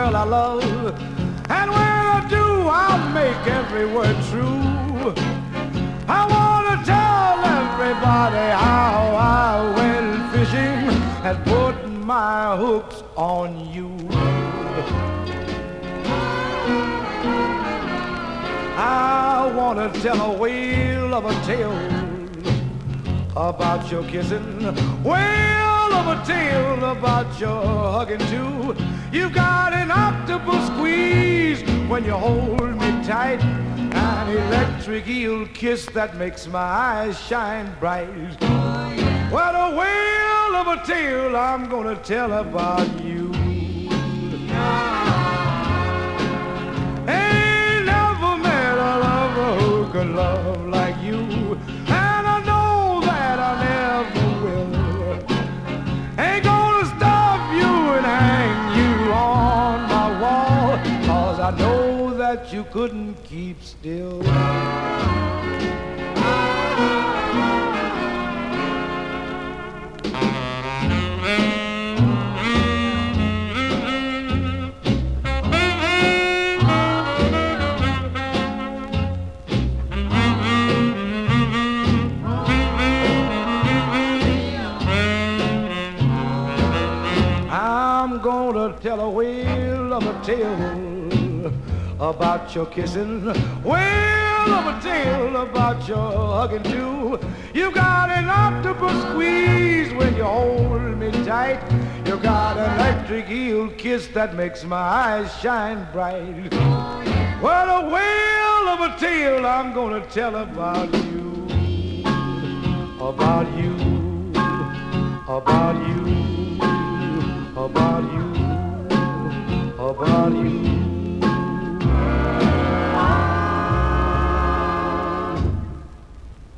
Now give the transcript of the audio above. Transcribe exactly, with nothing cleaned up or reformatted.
girl I love. And when I do, I'll make every word true. I want to tell everybody how I went fishing and put my hooks on you. I want to tell a whale of a tale about your kissing, whale of a tale about your hugging too. You got an octopus squeeze when you hold me tight, an electric eel kiss that makes my eyes shine bright. What a whale of a tale I'm gonna tell about you. Ain't never met a lover who could love like you, and I know that I never will. Ain't gonna stop you and hang you on my wall, 'cause I know that you couldn't keep still. I'm gonna tell a whale of a tale about your kissing, whale of a tale about your hugging too. You got an octopus squeeze when you hold me tight. You got an electric eel kiss that makes my eyes shine bright. What a whale of a tale I'm gonna tell about you, about you, about you, about you, about you.